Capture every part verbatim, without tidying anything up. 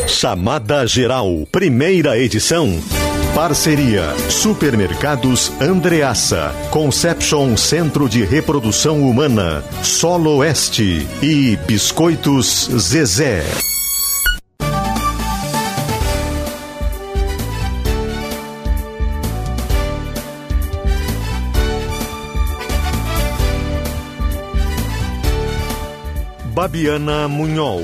Chamada Geral, primeira edição. Parceria Supermercados Andreassa, Conception Centro de Reprodução Humana, Solo Oeste e Biscoitos Zezé. Babiana Munhol.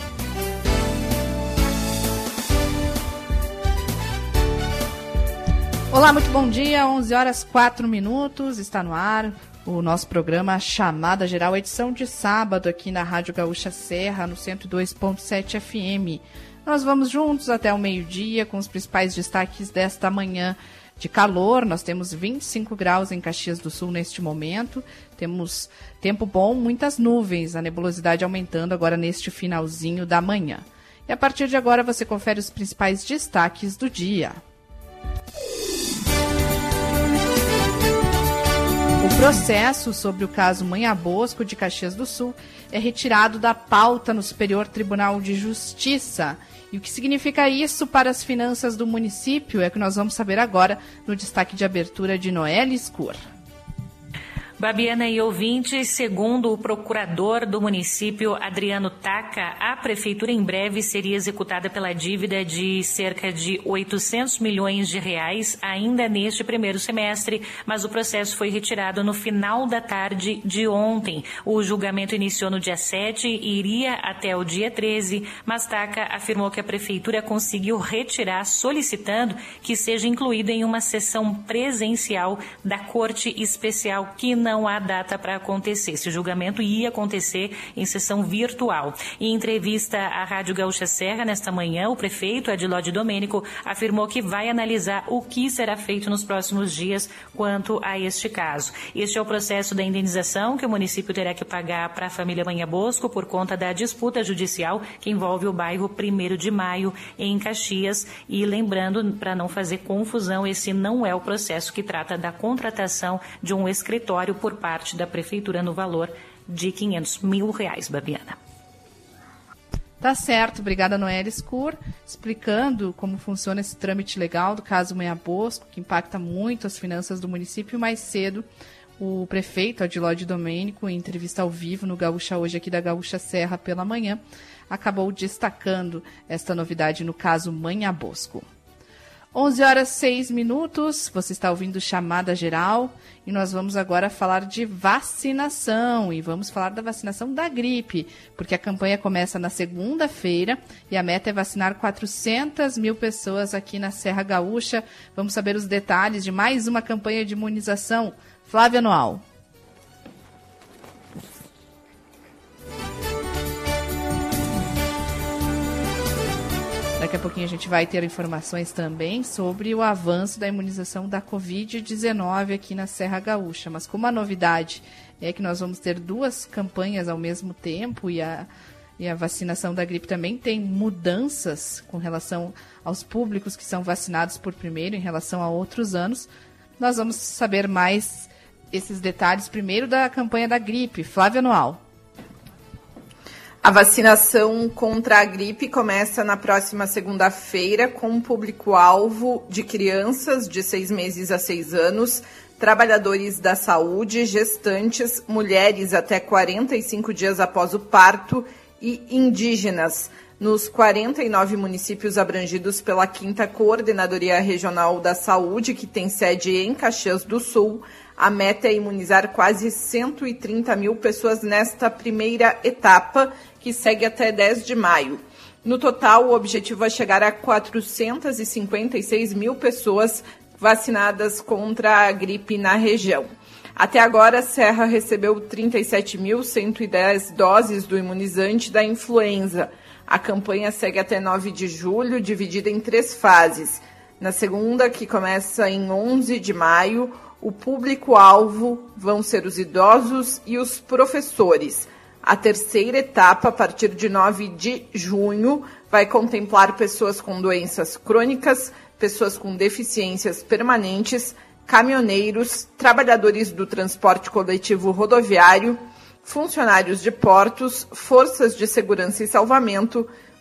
Olá, muito bom dia, onze horas quatro minutos, está no ar o nosso programa Chamada Geral, edição de sábado aqui na Rádio Gaúcha Serra, no cento e dois ponto sete F M. Nós vamos juntos até o meio-dia com os principais destaques desta manhã de calor. Nós temos vinte e cinco graus em Caxias do Sul neste momento, temos tempo bom, muitas nuvens, a nebulosidade aumentando agora neste finalzinho da manhã. E a partir de agora você confere os principais destaques do dia. O processo sobre o caso Manha Bosco de Caxias do Sul é retirado da pauta no Superior Tribunal de Justiça. E o que significa isso para as finanças do município é que nós vamos saber agora no destaque de abertura de Noelle Scur. Babiana e ouvintes, segundo o procurador do município, Adriano Taca, a prefeitura em breve seria executada pela dívida de cerca de oitocentos milhões de reais ainda neste primeiro semestre, mas o processo foi retirado no final da tarde de ontem. O julgamento iniciou no dia sete e iria até o dia treze, mas Taca afirmou que a prefeitura conseguiu retirar, solicitando que seja incluído em uma sessão presencial da Corte Especial, que não Não há data para acontecer. Esse julgamento ia acontecer em sessão virtual. Em entrevista à Rádio Gaúcha Serra, nesta manhã, o prefeito Adilóide Domênico afirmou que vai analisar o que será feito nos próximos dias quanto a este caso. Este é o processo da indenização que o município terá que pagar para a família Manha Bosco por conta da disputa judicial que envolve o bairro primeiro de maio em Caxias. E lembrando, para não fazer confusão, esse não é o processo que trata da contratação de um escritório por parte da prefeitura no valor de quinhentos mil reais, Babiana. Tá certo, obrigada Noelle Scur, explicando como funciona esse trâmite legal do caso Manha Bosco, que impacta muito as finanças do município. Mais cedo, o prefeito Adilóide Domênico, em entrevista ao vivo no Gaúcha Hoje, aqui da Gaúcha Serra pela manhã, acabou destacando esta novidade no caso Manha Bosco. onze horas e seis minutos, você está ouvindo Chamada Geral e nós vamos agora falar de vacinação e vamos falar da vacinação da gripe, porque a campanha começa na segunda-feira e a meta é vacinar quatrocentas mil pessoas aqui na Serra Gaúcha. Vamos saber os detalhes de mais uma campanha de imunização. Flávia Noal. Daqui a pouquinho a gente vai ter informações também sobre o avanço da imunização da covid dezenove aqui na Serra Gaúcha. Mas como a novidade é que nós vamos ter duas campanhas ao mesmo tempo e a, e a vacinação da gripe também tem mudanças com relação aos públicos que são vacinados por primeiro em relação a outros anos, nós vamos saber mais esses detalhes primeiro da campanha da gripe. Flávia Noal. A vacinação contra a gripe começa na próxima segunda-feira com um público-alvo de crianças de seis meses a seis anos, trabalhadores da saúde, gestantes, mulheres até quarenta e cinco dias após o parto e indígenas, nos quarenta e nove municípios abrangidos pela quinta Coordenadoria Regional da Saúde, que tem sede em Caxias do Sul. A meta é imunizar quase cento e trinta mil pessoas nesta primeira etapa, que segue até dez de maio. No total, o objetivo é chegar a quatrocentas e cinquenta e seis mil pessoas vacinadas contra a gripe na região. Até agora, a Serra recebeu trinta e sete mil cento e dez doses do imunizante da influenza. A campanha segue até nove de julho, dividida em três fases. Na segunda, que começa em onze de maio, o público-alvo vão ser os idosos e os professores. A terceira etapa, a partir de nove de junho, vai contemplar pessoas com doenças crônicas, pessoas com deficiências permanentes, caminhoneiros, trabalhadores do transporte coletivo rodoviário, funcionários de portos, forças de segurança e salvamento,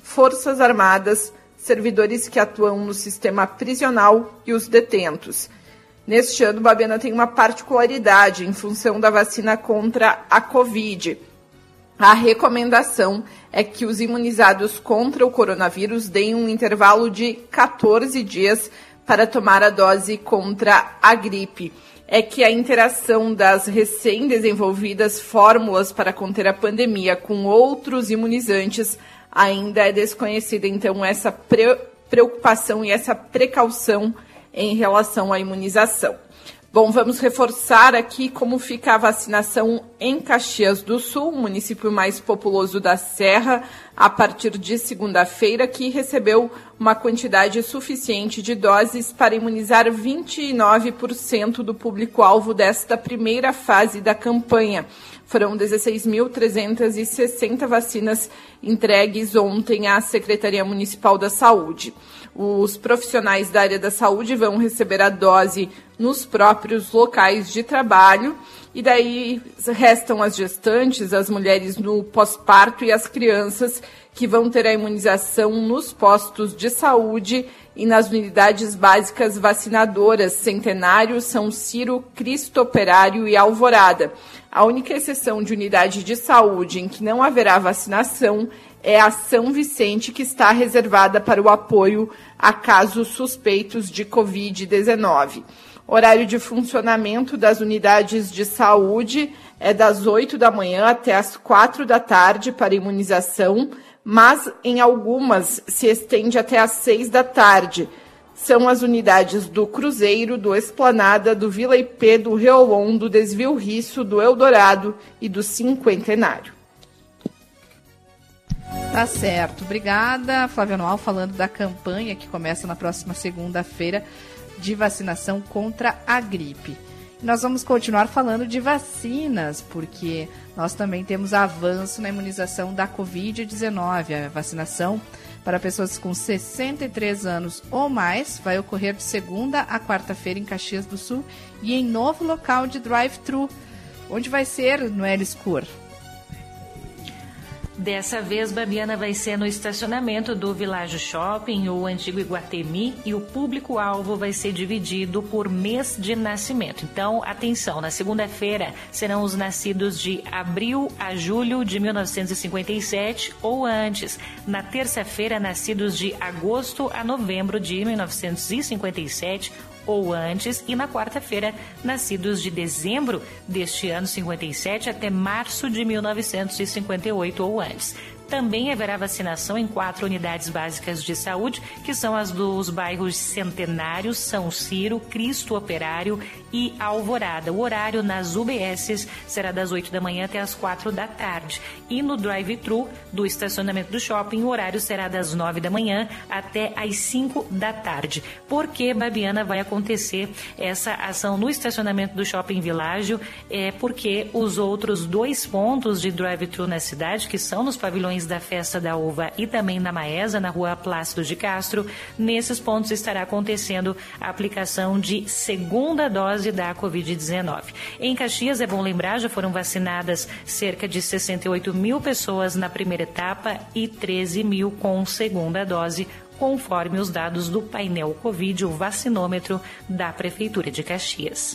Forças Armadas, servidores que atuam no sistema prisional e os detentos. Neste ano, Babiana tem uma particularidade em função da vacina contra a Covid. A recomendação é que os imunizados contra o coronavírus deem um intervalo de quatorze dias para tomar a dose contra a gripe. É que a interação das recém-desenvolvidas fórmulas para conter a pandemia com outros imunizantes ainda é desconhecida. Então, essa pre- preocupação e essa precaução em relação à imunização. Bom, vamos reforçar aqui como fica a vacinação em Caxias do Sul, município mais populoso da Serra, a partir de segunda-feira, que recebeu uma quantidade suficiente de doses para imunizar vinte e nove por cento do público-alvo desta primeira fase da campanha. Foram dezesseis mil trezentas e sessenta vacinas entregues ontem à Secretaria Municipal da Saúde. Os profissionais da área da saúde vão receber a dose nos próprios locais de trabalho e daí restam as gestantes, as mulheres no pós-parto e as crianças que vão ter a imunização nos postos de saúde e nas unidades básicas vacinadoras Centenário, São Ciro, Cristo Operário e Alvorada. A única exceção de unidade de saúde em que não haverá vacinação é a São Vicente, que está reservada para o apoio a casos suspeitos de covid dezenove. Horário de funcionamento das unidades de saúde é das oito da manhã até as quatro da tarde para imunização, mas em algumas se estende até às seis da tarde. São as unidades do Cruzeiro, do Esplanada, do Vila I P, do Reolon, do Desvio Risso, do Eldorado e do Cinquentenário. Tá certo. Obrigada, Flávia Noal, falando da campanha que começa na próxima segunda-feira de vacinação contra a gripe. E nós vamos continuar falando de vacinas, porque nós também temos avanço na imunização da covid dezenove. A vacinação para pessoas com sessenta e três anos ou mais vai ocorrer de segunda a quarta-feira em Caxias do Sul e em novo local de drive-thru. Onde vai ser, Noelle Scur? Dessa vez, Babiana, vai ser no estacionamento do Village Shopping, o antigo Iguatemi, e o público-alvo vai ser dividido por mês de nascimento. Então, atenção, na segunda-feira serão os nascidos de abril a julho de mil novecentos e cinquenta e sete ou antes. Na terça-feira, nascidos de agosto a novembro de mil novecentos e cinquenta e sete ou antes, e na quarta-feira, nascidos de dezembro deste ano cinquenta e sete até março de mil novecentos e cinquenta e oito ou antes. Também haverá vacinação em quatro unidades básicas de saúde, que são as dos bairros Centenário, São Ciro, Cristo Operário e Alvorada. O horário nas U B Ss será das oito da manhã até as quatro da tarde. E no drive-thru do estacionamento do shopping, o horário será das nove da manhã até as cinco da tarde. Por que, Babiana, vai acontecer essa ação no estacionamento do Shopping Világio? É porque os outros dois pontos de drive-thru na cidade, que são nos pavilhões da Festa da Uva e também na Maesa, na rua Plácido de Castro, nesses pontos estará acontecendo a aplicação de segunda dose da covid dezenove. Em Caxias, é bom lembrar, já foram vacinadas cerca de sessenta e oito mil pessoas na primeira etapa e treze mil com segunda dose, conforme os dados do painel Covid, o vacinômetro da Prefeitura de Caxias.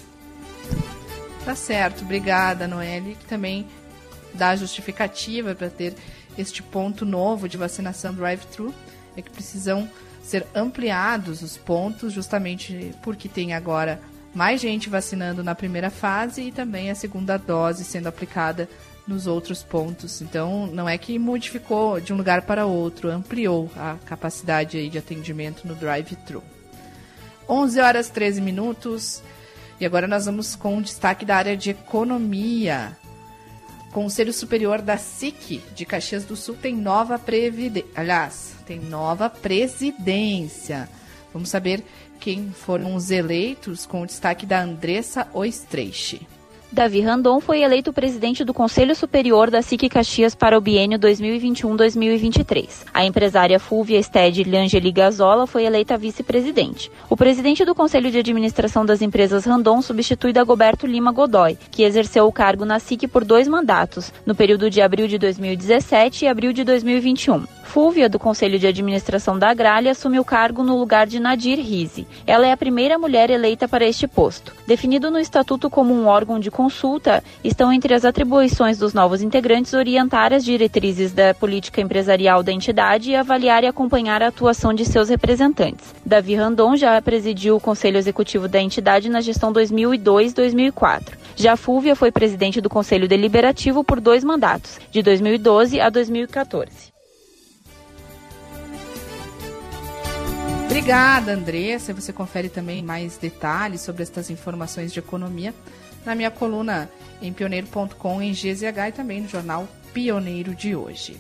Tá certo, obrigada, Noelle, que também dá justificativa para ter este ponto novo de vacinação drive-thru, é que precisam ser ampliados os pontos, justamente porque tem agora mais gente vacinando na primeira fase e também a segunda dose sendo aplicada nos outros pontos. Então, não é que modificou de um lugar para outro, ampliou a capacidade aí de atendimento no drive-thru. onze horas e treze minutos, e agora nós vamos com um destaque da área de economia. Conselho Superior da S I C de Caxias do Sul tem nova previdência. Aliás, tem nova presidência. Vamos saber quem foram os eleitos, com o destaque da Andressa Oistreiche. Davi Randon foi eleito presidente do Conselho Superior da S I C Caxias para o biênio dois mil e vinte e um a dois mil e vinte e três. A empresária Fúvia Stede Liangeli Gazola foi eleita vice-presidente. O presidente do Conselho de Administração das Empresas Randon substitui Dagoberto Lima Godoy, que exerceu o cargo na S I C por dois mandatos, no período de abril de dois mil e dezessete e abril de dois mil e vinte e um. Fúvia, do Conselho de Administração da Agrália, assume o cargo no lugar de Nadir Rize. Ela é a primeira mulher eleita para este posto. Definido no Estatuto como um órgão de consulta, estão entre as atribuições dos novos integrantes orientar as diretrizes da política empresarial da entidade e avaliar e acompanhar a atuação de seus representantes. Davi Randon já presidiu o Conselho Executivo da entidade na gestão dois mil e dois a dois mil e quatro. Já Fúvia foi presidente do Conselho Deliberativo por dois mandatos, de dois mil e doze a dois mil e quatorze. Obrigada, Andressa. Você confere também mais detalhes sobre estas informações de economia na minha coluna em pioneiro ponto com, em G Z H e também no jornal Pioneiro de hoje.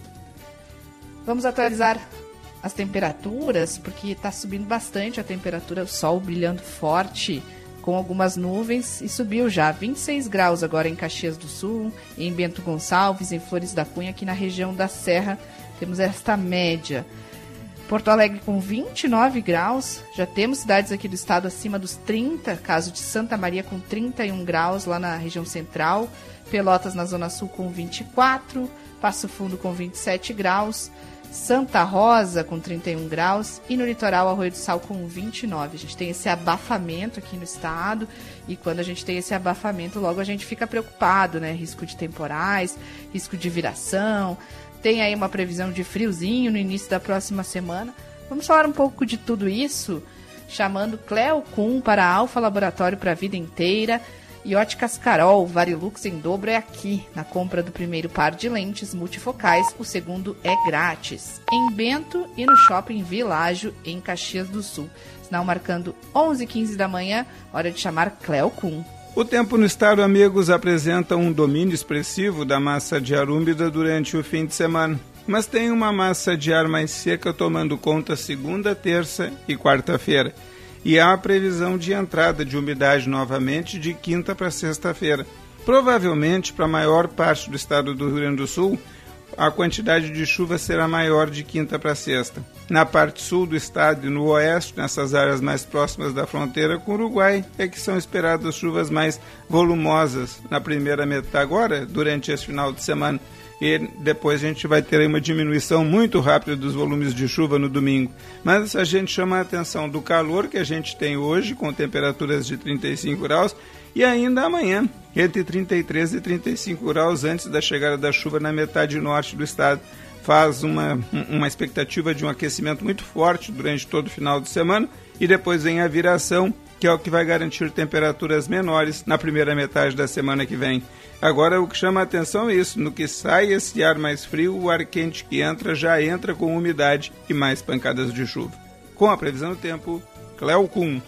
Vamos atualizar as temperaturas, porque está subindo bastante a temperatura, o sol brilhando forte, com algumas nuvens, e subiu já vinte e seis graus agora em Caxias do Sul, em Bento Gonçalves, em Flores da Cunha, aqui na região da Serra, temos esta média. Porto Alegre com vinte e nove graus, já temos cidades aqui do estado acima dos trinta, caso de Santa Maria com trinta e um graus lá na região central, Pelotas na Zona Sul com vinte e quatro, Passo Fundo com vinte e sete graus, Santa Rosa com trinta e um graus e no litoral Arroio do Sal com vinte e nove. A gente tem esse abafamento aqui no estado e quando a gente tem esse abafamento logo a gente fica preocupado, né? Risco de temporais, risco de viração. Tem aí uma previsão de friozinho no início da próxima semana. Vamos falar um pouco de tudo isso, chamando Cleo Kuhn para a Alfa Laboratório para a Vida Inteira e Óticas Carol, Varilux em dobro é aqui. Na compra do primeiro par de lentes multifocais, o segundo é grátis. Em Bento e no Shopping Világio, em Caxias do Sul. Sinal marcando onze e quinze da manhã, hora de chamar Cleo Kuhn. O tempo no estado, amigos, apresenta um domínio expressivo da massa de ar úmida durante o fim de semana, mas tem uma massa de ar mais seca tomando conta segunda, terça e quarta-feira. E há a previsão de entrada de umidade novamente de quinta para sexta-feira. Provavelmente, para a maior parte do estado do Rio Grande do Sul, a quantidade de chuva será maior de quinta para sexta. Na parte sul do estado e no oeste, nessas áreas mais próximas da fronteira com o Uruguai, é que são esperadas chuvas mais volumosas na primeira metade agora, durante esse final de semana. E depois a gente vai ter uma diminuição muito rápida dos volumes de chuva no domingo. Mas a gente chama a atenção do calor que a gente tem hoje, com temperaturas de trinta e cinco graus, e ainda amanhã, entre trinta e três e trinta e cinco graus antes da chegada da chuva na metade norte do estado. Faz uma, uma expectativa de um aquecimento muito forte durante todo o final de semana e depois vem a viração, que é o que vai garantir temperaturas menores na primeira metade da semana que vem. Agora, o que chama a atenção é isso, no que sai esse ar mais frio, o ar quente que entra já entra com umidade e mais pancadas de chuva. Com a previsão do tempo, Cleo Kuhn.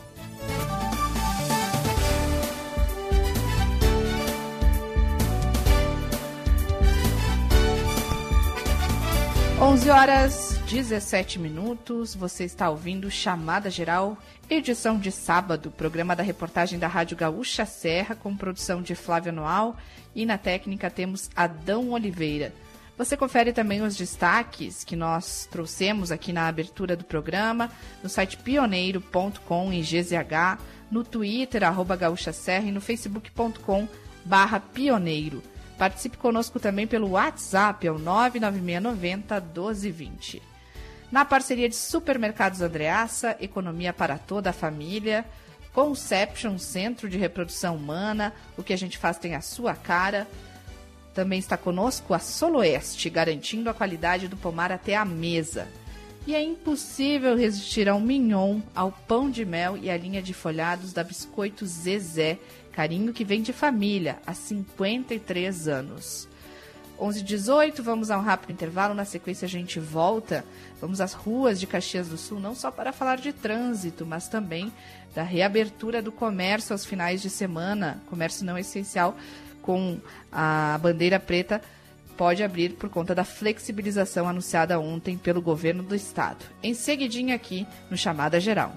onze horas e dezessete minutos, você está ouvindo Chamada Geral, edição de sábado, programa da reportagem da Rádio Gaúcha Serra, com produção de Flávio Anual, e na técnica temos Adão Oliveira. Você confere também os destaques que nós trouxemos aqui na abertura do programa, no site pioneiro ponto com, em G Z H, no Twitter, arroba Gaúcha Serra, e no facebook ponto com barra pioneiro. Participe conosco também pelo WhatsApp, é o nove nove seis nove zero, um dois dois zero. Na parceria de Supermercados Andreassa, economia para toda a família, Conception, Centro de Reprodução Humana, o que a gente faz tem a sua cara. Também está conosco a Soloeste, garantindo a qualidade do pomar até a mesa. E é impossível resistir ao mignon, ao pão de mel e à linha de folhados da Biscoito Zezé, carinho que vem de família, há cinquenta e três anos. onze e dezoito, vamos a um rápido intervalo, na sequência a gente volta. Vamos às ruas de Caxias do Sul, não só para falar de trânsito, mas também da reabertura do comércio aos finais de semana. Comércio não essencial, com a bandeira preta, pode abrir por conta da flexibilização anunciada ontem pelo governo do estado. Em seguidinho aqui no Chamada Geral.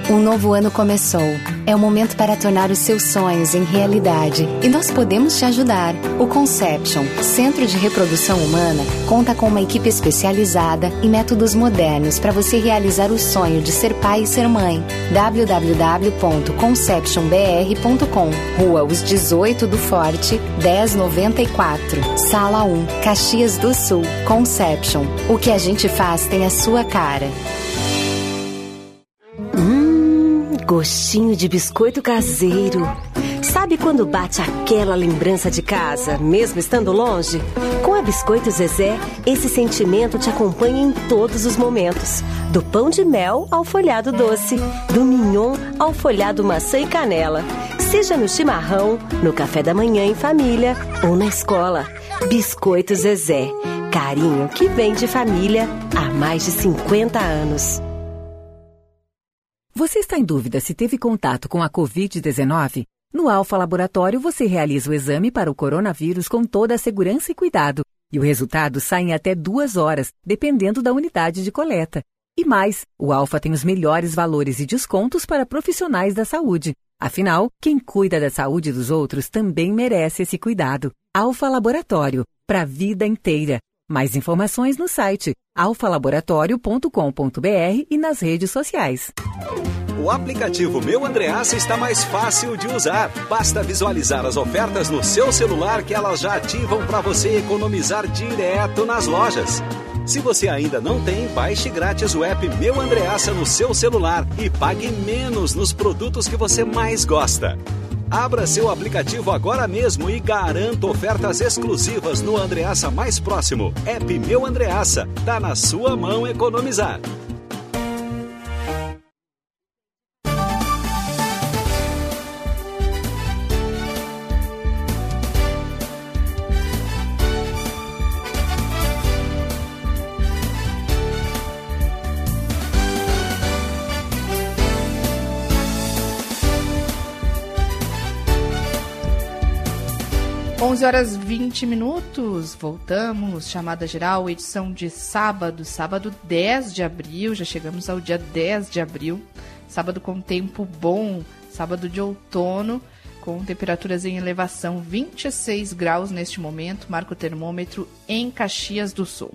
Um novo ano começou. É o momento para tornar os seus sonhos em realidade. E nós podemos te ajudar. O Conception, Centro de Reprodução Humana, conta com uma equipe especializada e métodos modernos para você realizar o sonho de ser pai e ser mãe. w w w ponto conception b r ponto com, Rua Os dezoito do Forte, dez noventa e quatro, Sala um, Caxias do Sul. Conception. O que a gente faz tem a sua cara. Gostinho de biscoito caseiro. Sabe quando bate aquela lembrança de casa, mesmo estando longe? Com a Biscoito Zezé, esse sentimento te acompanha em todos os momentos. Do pão de mel ao folhado doce, do mignon ao folhado maçã e canela. Seja no chimarrão, no café da manhã em família ou na escola. Biscoito Zezé. Carinho que vem de família há mais de cinquenta anos. Você está em dúvida se teve contato com a covid dezenove? No Alfa Laboratório, você realiza o exame para o coronavírus com toda a segurança e cuidado. E o resultado sai em até duas horas, dependendo da unidade de coleta. E mais, o Alfa tem os melhores valores e descontos para profissionais da saúde. Afinal, quem cuida da saúde dos outros também merece esse cuidado. Alfa Laboratório, para a vida inteira. Mais informações no site alfa laboratório ponto com ponto b r e nas redes sociais. O aplicativo Meu Andreassa está mais fácil de usar. Basta visualizar as ofertas no seu celular que elas já ativam para você economizar direto nas lojas. Se você ainda não tem, baixe grátis o app Meu Andreassa no seu celular e pague menos nos produtos que você mais gosta. Abra seu aplicativo agora mesmo e garanta ofertas exclusivas no Andreassa mais próximo. App Meu Andreassa. Tá na sua mão economizar. onze horas e vinte minutos, voltamos, chamada geral, edição de sábado, sábado dez de abril, já chegamos ao dia dez de abril, sábado com tempo bom, sábado de outono, com temperaturas em elevação, vinte e seis graus neste momento, marca o termômetro em Caxias do Sul.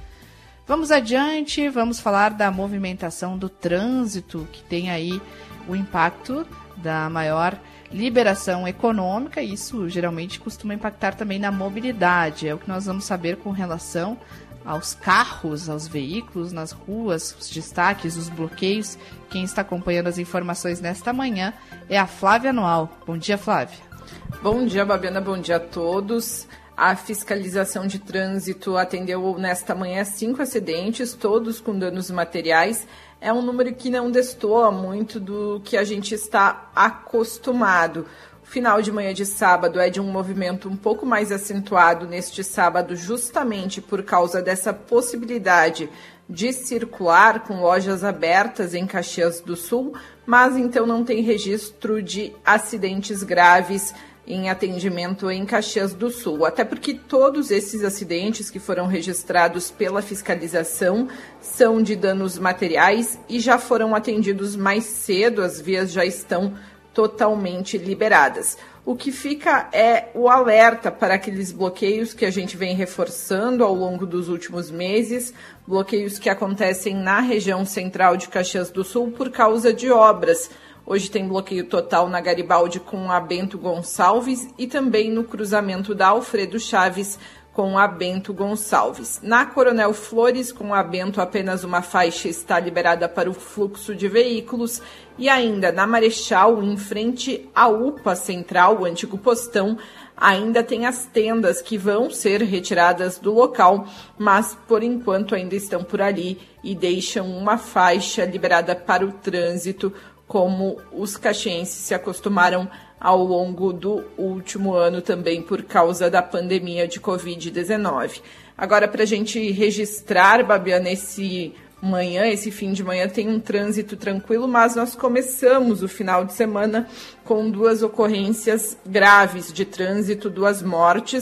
Vamos adiante, vamos falar da movimentação do trânsito, que tem aí o impacto da maior liberação econômica, e isso geralmente costuma impactar também na mobilidade. É o que nós vamos saber com relação aos carros, aos veículos nas ruas, os destaques, os bloqueios. Quem está acompanhando as informações nesta manhã é a Flávia Noal. Bom dia, Flávia. Bom dia, Babiana, bom dia a todos. A fiscalização de trânsito atendeu nesta manhã cinco acidentes, todos com danos materiais. É um número que não destoa muito do que a gente está acostumado. O final de manhã de sábado é de um movimento um pouco mais acentuado neste sábado, justamente por causa dessa possibilidade de circular com lojas abertas em Caxias do Sul, mas então não tem registro de acidentes graves em atendimento em Caxias do Sul, até porque todos esses acidentes que foram registrados pela fiscalização são de danos materiais e já foram atendidos mais cedo, as vias já estão totalmente liberadas. O que fica é o alerta para aqueles bloqueios que a gente vem reforçando ao longo dos últimos meses, bloqueios que acontecem na região central de Caxias do Sul por causa de obras. Hoje tem bloqueio total na Garibaldi com a Bento Gonçalves e também no cruzamento da Alfredo Chaves com a Bento Gonçalves. Na Coronel Flores, com a Bento, apenas uma faixa está liberada para o fluxo de veículos. E ainda na Marechal, em frente à U P A Central, o antigo postão, ainda tem as tendas que vão ser retiradas do local, mas por enquanto ainda estão por ali e deixam uma faixa liberada para o trânsito, como os caxienses se acostumaram ao longo do último ano também por causa da pandemia de covid dezenove. Agora, para a gente registrar, Babiana, esse manhã, esse fim de manhã tem um trânsito tranquilo, mas nós começamos o final de semana com duas ocorrências graves de trânsito, duas mortes.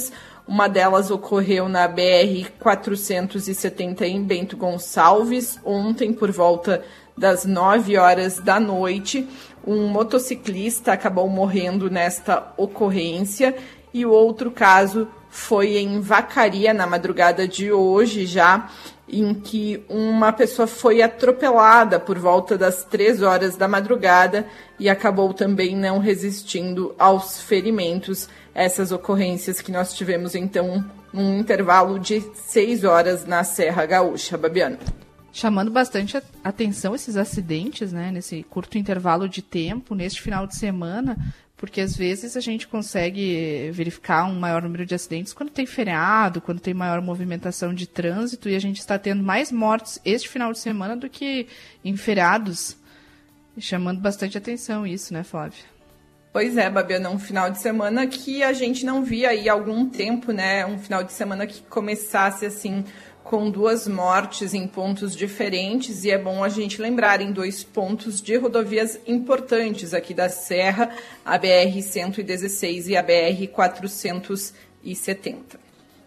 Uma delas ocorreu na B R quatrocentos e setenta em Bento Gonçalves, ontem por volta das nove horas da noite. Um motociclista acabou morrendo nesta ocorrência e o outro caso foi em Vacaria, na madrugada de hoje já, em que uma pessoa foi atropelada por volta das três horas da madrugada e acabou também não resistindo aos ferimentos. Essas ocorrências que nós tivemos, então, num intervalo de seis horas na Serra Gaúcha. Babiana. Chamando bastante atenção esses acidentes, né, nesse curto intervalo de tempo, neste final de semana, porque às vezes a gente consegue verificar um maior número de acidentes quando tem feriado, quando tem maior movimentação de trânsito, e a gente está tendo mais mortes este final de semana do que em feriados. Chamando bastante atenção isso, né, Flávia? Pois é, Babiana, um final de semana que a gente não via aí há algum tempo, né? Um final de semana que começasse assim com duas mortes em pontos diferentes, e é bom a gente lembrar em dois pontos de rodovias importantes aqui da Serra, a B R cento e dezesseis e a B R quatrocentos e setenta.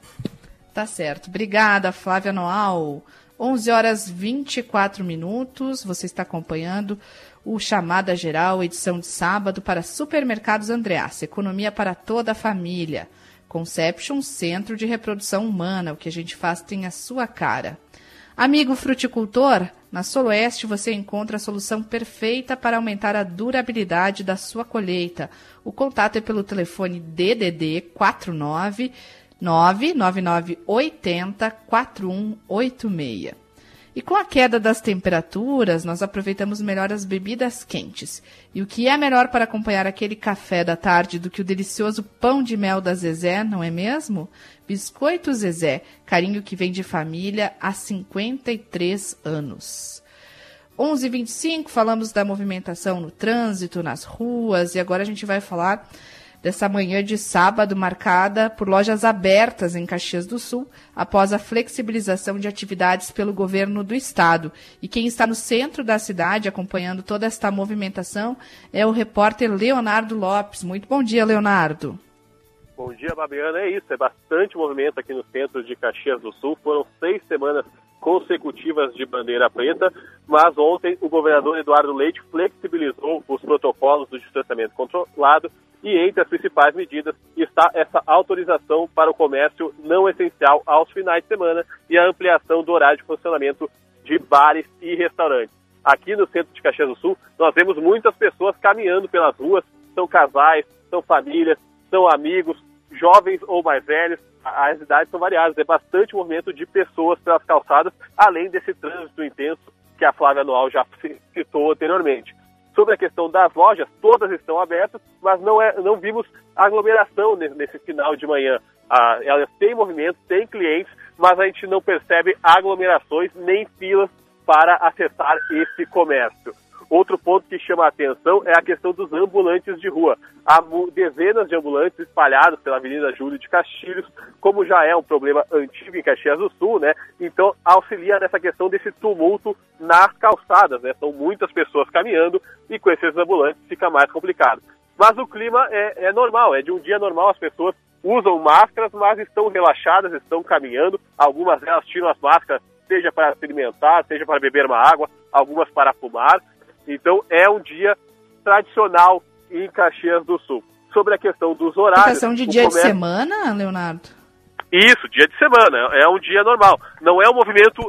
Tá certo. Obrigada, Flávia Noal. onze horas e vinte e quatro minutos, você está acompanhando o Chamada Geral, edição de sábado para Supermercados Andreassa, economia para toda a família. Conception, Centro de Reprodução Humana, o que a gente faz tem a sua cara. Amigo fruticultor, na Soloeste você encontra a solução perfeita para aumentar a durabilidade da sua colheita. O contato é pelo telefone D D D quatro nove nove nove nove oito zero quatro um oito seis. E com a queda das temperaturas, nós aproveitamos melhor as bebidas quentes. E o que é melhor para acompanhar aquele café da tarde do que o delicioso pão de mel da Zezé, não é mesmo? Biscoito Zezé, carinho que vem de família há cinquenta e três anos. onze e vinte e cinco, falamos da movimentação no trânsito, nas ruas, e agora a gente vai falar dessa manhã de sábado marcada por lojas abertas em Caxias do Sul, após a flexibilização de atividades pelo governo do estado. E quem está no centro da cidade acompanhando toda esta movimentação é o repórter Leonardo Lopes. Muito bom dia, Leonardo. Bom dia, Babiana. É isso, é bastante movimento aqui no centro de Caxias do Sul. Foram seis semanas consecutivas de bandeira preta, mas ontem o governador Eduardo Leite flexibilizou os protocolos do distanciamento controlado e entre as principais medidas está essa autorização para o comércio não essencial aos finais de semana e a ampliação do horário de funcionamento de bares e restaurantes. Aqui no centro de Caxias do Sul, nós vemos muitas pessoas caminhando pelas ruas, são casais, são famílias, são amigos, jovens ou mais velhos, as idades são variadas, é bastante movimento de pessoas pelas calçadas, além desse trânsito intenso que a Flávia Noal já citou anteriormente. Sobre a questão das lojas, todas estão abertas, mas não, é, não vimos aglomeração nesse, nesse final de manhã. Ah, elas têm movimento, têm clientes, mas a gente não percebe aglomerações nem filas para acessar esse comércio. Outro ponto que chama a atenção é a questão dos ambulantes de rua. Há dezenas de ambulantes espalhados pela Avenida Júlio de Castilhos, como já é um problema antigo em Caxias do Sul, né? Então auxilia nessa questão desse tumulto nas calçadas, né? São muitas pessoas caminhando e com esses ambulantes fica mais complicado. Mas o clima é, é normal, é de um dia normal, as pessoas usam máscaras, mas estão relaxadas, estão caminhando, algumas delas tiram as máscaras, seja para se alimentar, seja para beber uma água, algumas para fumar. Então, é um dia tradicional em Caxias do Sul. Sobre a questão dos horários... Questão de dia comércio... de semana, Leonardo? Isso, dia de semana. É um dia normal. Não é um movimento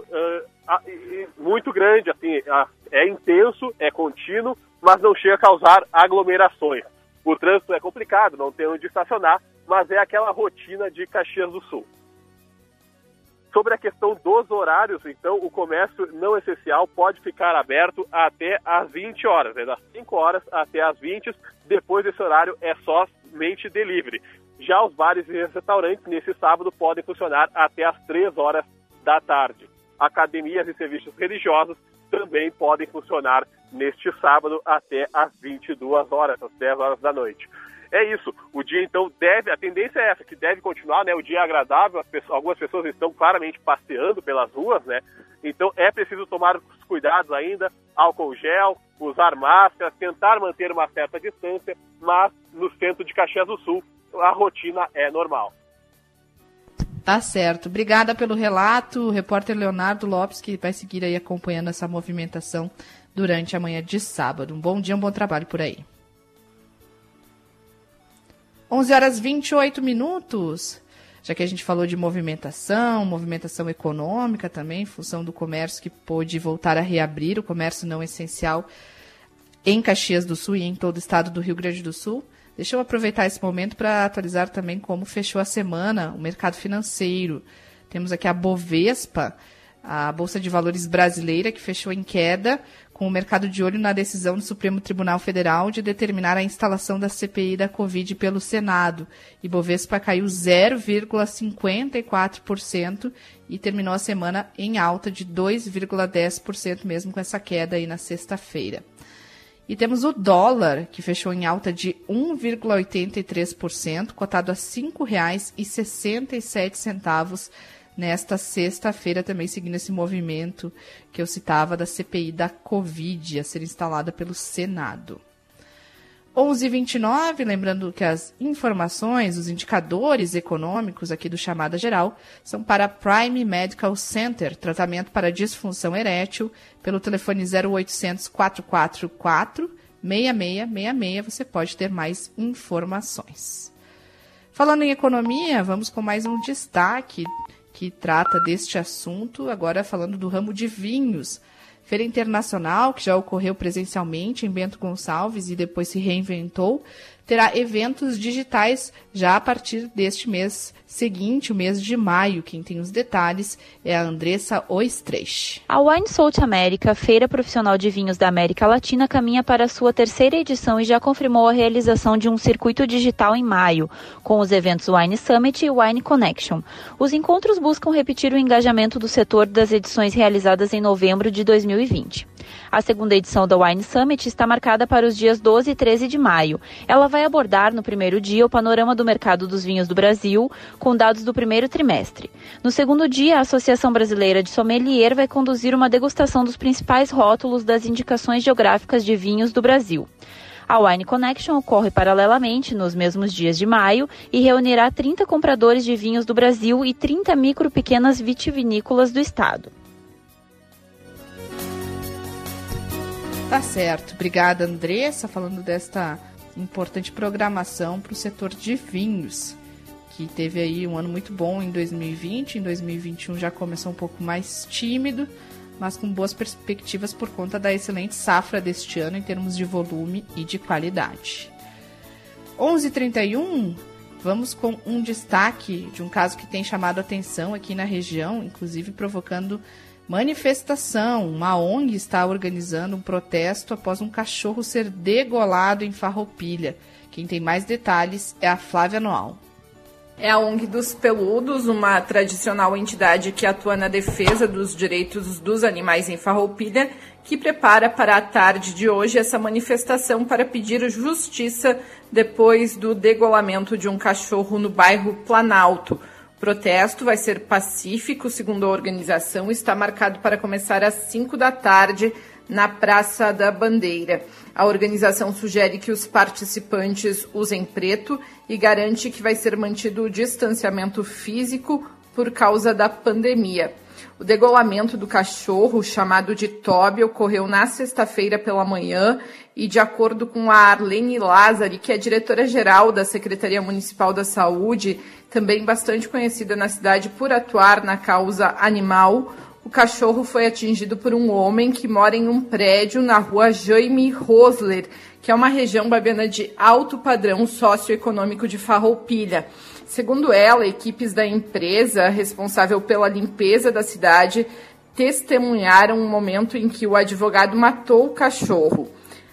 uh, muito grande, assim, é intenso, é contínuo, mas não chega a causar aglomerações. O trânsito é complicado, não tem onde estacionar, mas é aquela rotina de Caxias do Sul. Sobre a questão dos horários, então, o comércio não essencial pode ficar aberto até às vinte horas, né? Das cinco horas até às vinte, depois desse horário é somente delivery. Já os bares e restaurantes, nesse sábado, podem funcionar até às três horas da tarde. Academias e serviços religiosos também podem funcionar neste sábado até às vinte e duas horas, às dez horas da noite. É isso, o dia então deve, a tendência é essa, que deve continuar, né, o dia é agradável, as pessoas, algumas pessoas estão claramente passeando pelas ruas, né, então é preciso tomar os cuidados ainda, álcool gel, usar máscaras, tentar manter uma certa distância, mas no centro de Caxias do Sul a rotina é normal. Tá certo. Obrigada pelo relato, o repórter Leonardo Lopes, que vai seguir aí acompanhando essa movimentação durante a manhã de sábado. Um bom dia, um bom trabalho por aí. onze horas e vinte e oito minutos. Já que a gente falou de movimentação, movimentação econômica também, em função do comércio que pôde voltar a reabrir, o comércio não essencial em Caxias do Sul e em todo o estado do Rio Grande do Sul. Deixa eu aproveitar esse momento para atualizar também como fechou a semana o mercado financeiro. Temos aqui a Bovespa, a Bolsa de Valores brasileira, que fechou em queda, com o mercado de olho na decisão do Supremo Tribunal Federal de determinar a instalação da C P I da Covid pelo Senado. E Bovespa caiu zero vírgula cinquenta e quatro por cento e terminou a semana em alta de dois vírgula dez por cento, mesmo com essa queda aí na sexta-feira. E temos o dólar, que fechou em alta de um vírgula oitenta e três por cento, cotado a cinco reais e sessenta e sete centavos nesta sexta-feira, também seguindo esse movimento que eu citava da C P I da Covid a ser instalada pelo Senado. onze e vinte e nove, lembrando que as informações, os indicadores econômicos aqui do Chamada Geral são para Prime Medical Center, tratamento para disfunção erétil, pelo telefone zero oitocentos, quatrocentos e quarenta e quatro, seis seis seis seis, você pode ter mais informações. Falando em economia, vamos com mais um destaque que trata deste assunto, agora falando do ramo de vinhos. Feira Internacional, que já ocorreu presencialmente em Bento Gonçalves e depois se reinventou, terá eventos digitais já a partir deste mês seguinte, o mês de maio. Quem tem os detalhes é a Andressa Oistreich. A Wine South America, feira profissional de vinhos da América Latina, caminha para a sua terceira edição e já confirmou a realização de um circuito digital em maio, com os eventos Wine Summit e Wine Connection. Os encontros buscam repetir o engajamento do setor das edições realizadas em novembro de dois mil e vinte. A segunda edição da Wine Summit está marcada para os dias doze e treze de maio. Ela vai abordar no primeiro dia o panorama do mercado dos vinhos do Brasil, com dados do primeiro trimestre. No segundo dia, a Associação Brasileira de Sommelier vai conduzir uma degustação dos principais rótulos das indicações geográficas de vinhos do Brasil. A Wine Connection ocorre paralelamente nos mesmos dias de maio e reunirá trinta compradores de vinhos do Brasil e trinta micro pequenas vitivinícolas do estado. Tá certo. Obrigada, Andressa, falando desta importante programação para o setor de vinhos, que teve aí um ano muito bom em dois mil e vinte. Em dois mil e vinte e um já começou um pouco mais tímido, mas com boas perspectivas por conta da excelente safra deste ano em termos de volume e de qualidade. onze e trinta e um, vamos com um destaque de um caso que tem chamado a atenção aqui na região, inclusive provocando manifestação. Uma O N G está organizando um protesto após um cachorro ser degolado em Farroupilha. Quem tem mais detalhes é a Flávia Noal. É a O N G dos Peludos, uma tradicional entidade que atua na defesa dos direitos dos animais em Farroupilha, que prepara para a tarde de hoje essa manifestação para pedir justiça depois do degolamento de um cachorro no bairro Planalto. O protesto vai ser pacífico, segundo a organização, está marcado para começar às cinco da tarde na Praça da Bandeira. A organização sugere que os participantes usem preto e garante que vai ser mantido o distanciamento físico por causa da pandemia. O degolamento do cachorro, chamado de Toby, ocorreu na sexta-feira pela manhã e, de acordo com a Arlene Lázari, que é diretora-geral da Secretaria Municipal da Saúde, também bastante conhecida na cidade por atuar na causa animal, o cachorro foi atingido por um homem que mora em um prédio na rua Jaime Rosler, que é uma região babiana de alto padrão socioeconômico de Farroupilha. Segundo ela, equipes da empresa responsável pela limpeza da cidade testemunharam um momento em que o advogado matou o cachorro.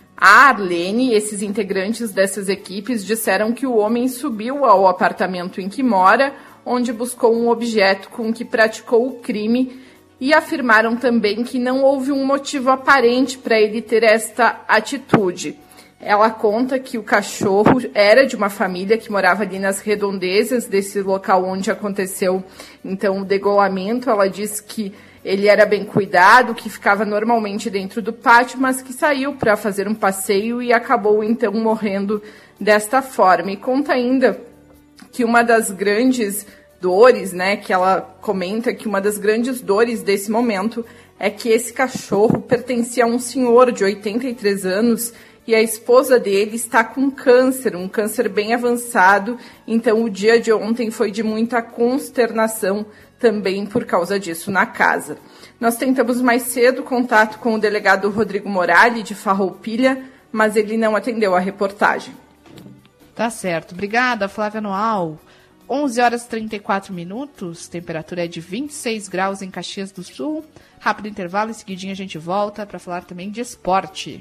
A Arlene e esses integrantes dessas equipes disseram que o homem subiu ao apartamento em que mora, onde buscou um objeto com que praticou o crime, e afirmaram também que não houve um motivo aparente para ele ter esta atitude. Ela conta que o cachorro era de uma família que morava ali nas redondezas desse local onde aconteceu então o degolamento. Ela diz que ele era bem cuidado, que ficava normalmente dentro do pátio, mas que saiu para fazer um passeio e acabou então morrendo desta forma. E conta ainda que uma das grandes dores, né, que ela comenta que uma das grandes dores desse momento é que esse cachorro pertencia a um senhor de oitenta e três anos e a esposa dele está com câncer, um câncer bem avançado, então o dia de ontem foi de muita consternação também por causa disso na casa. Nós tentamos mais cedo contato com o delegado Rodrigo Morali, de Farroupilha, mas ele não atendeu a reportagem. Tá certo. Obrigada, Flávia Noal. onze horas e trinta e quatro minutos, temperatura é de vinte e seis graus em Caxias do Sul. Rápido intervalo, em seguidinho a gente volta para falar também de esporte.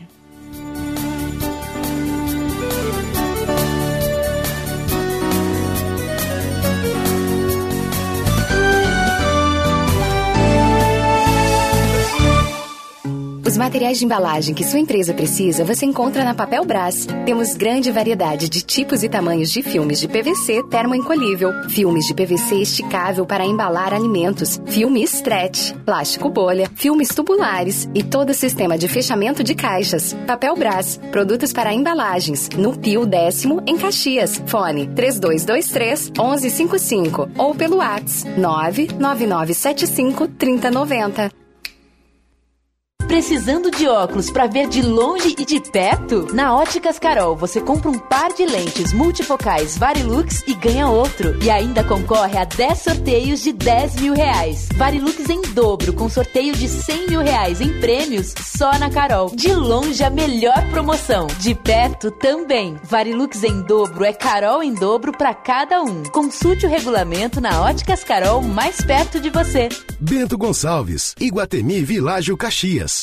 Os materiais de embalagem que sua empresa precisa, você encontra na Papel Brás. Temos grande variedade de tipos e tamanhos de filmes de P V C termoencolhível, filmes de P V C esticável para embalar alimentos, filme stretch, plástico bolha, filmes tubulares e todo sistema de fechamento de caixas. Papel Brás, produtos para embalagens, no Pio Décimo, em Caxias. Fone três dois dois três, um um cinco cinco ou pelo WhatsApp nove nove nove sete cinco, três zero nove zero. Precisando de óculos para ver de longe e de perto? Na Óticas Carol, você compra um par de lentes multifocais Varilux e ganha outro. E ainda concorre a dez sorteios de dez mil reais. Varilux em dobro, com sorteio de cem mil reais em prêmios só na Carol. De longe, a melhor promoção. De perto também. Varilux em dobro é Carol em dobro para cada um. Consulte o regulamento na Óticas Carol, mais perto de você. Bento Gonçalves, Iguatemi Világio Caxias.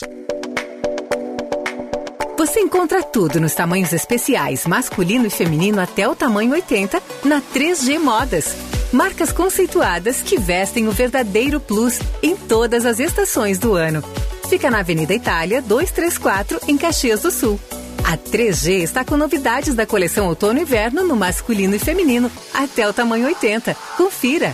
Você encontra tudo nos tamanhos especiais, masculino e feminino até o tamanho oitenta, na três G Modas. Marcas conceituadas que vestem o verdadeiro plus em todas as estações do ano. Fica na Avenida Itália, duzentos e trinta e quatro, em Caxias do Sul. A três G está com novidades da coleção outono e inverno no masculino e feminino até o tamanho oitenta. Confira!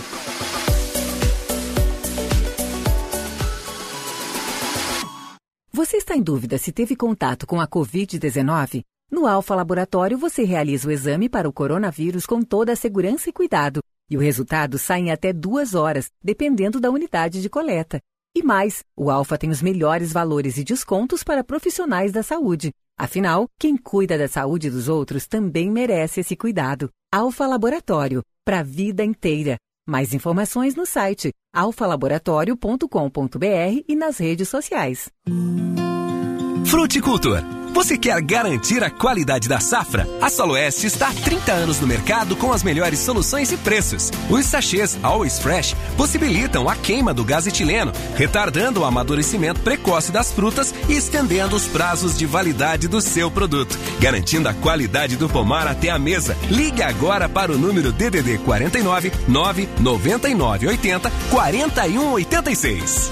Você está em dúvida se teve contato com a covid dezenove? No Alfa Laboratório, você realiza o exame para o coronavírus com toda a segurança e cuidado. E o resultado sai em até duas horas, dependendo da unidade de coleta. E mais, o Alfa tem os melhores valores e descontos para profissionais da saúde. Afinal, quem cuida da saúde dos outros também merece esse cuidado. Alfa Laboratório, para a vida inteira. Mais informações no site alfa laboratório ponto com ponto b r e nas redes sociais. Fruticultor. Você quer garantir a qualidade da safra? A Soloeste está há trinta anos no mercado com as melhores soluções e preços. Os sachês Always Fresh possibilitam a queima do gás etileno, retardando o amadurecimento precoce das frutas e estendendo os prazos de validade do seu produto, garantindo a qualidade do pomar até a mesa. Ligue agora para o número D D D quarenta e nove, nove noventa e nove oitenta, quarenta e um oitenta e seis.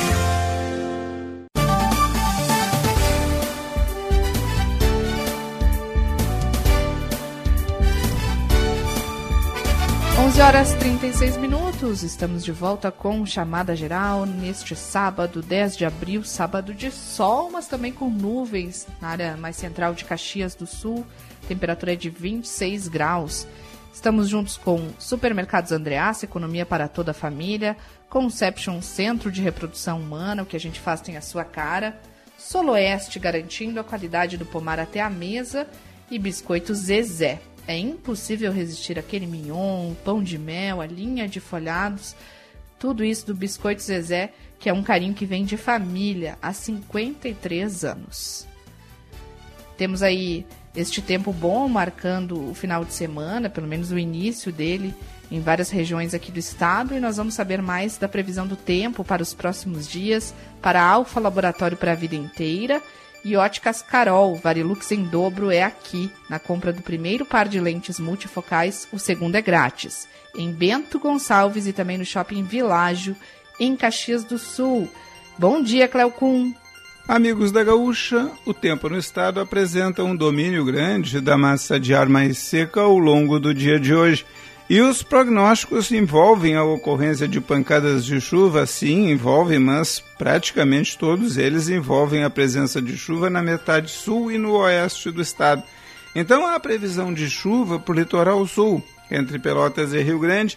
onze horas e trinta e seis minutos, estamos de volta com Chamada Geral neste sábado, dez de abril, sábado de sol, mas também com nuvens na área mais central de Caxias do Sul, temperatura é de vinte e seis graus. Estamos juntos com Supermercados Andreassa, economia para toda a família, Conception, Centro de Reprodução Humana, o que a gente faz tem a sua cara, Soloeste, garantindo a qualidade do pomar até a mesa, e Biscoitos Zezé. É impossível resistir àquele mignon, pão de mel, a linha de folhados, tudo isso do Biscoito Zezé, que é um carinho que vem de família há cinquenta e três anos. Temos aí este tempo bom marcando o final de semana, pelo menos o início dele, em várias regiões aqui do estado, e nós vamos saber mais da previsão do tempo para os próximos dias, para a Alfa Laboratório para a vida inteira. E Óticas Carol, Varilux em dobro é aqui. Na compra do primeiro par de lentes multifocais, o segundo é grátis. Em Bento Gonçalves e também no Shopping Világio, em Caxias do Sul. Bom dia, Cleocum. Amigos da Gaúcha, o tempo no estado apresenta um domínio grande da massa de ar mais seca ao longo do dia de hoje. E os prognósticos envolvem a ocorrência de pancadas de chuva, sim, envolvem, mas praticamente todos eles envolvem a presença de chuva na metade sul e no oeste do estado. Então há previsão de chuva para o litoral sul, entre Pelotas e Rio Grande,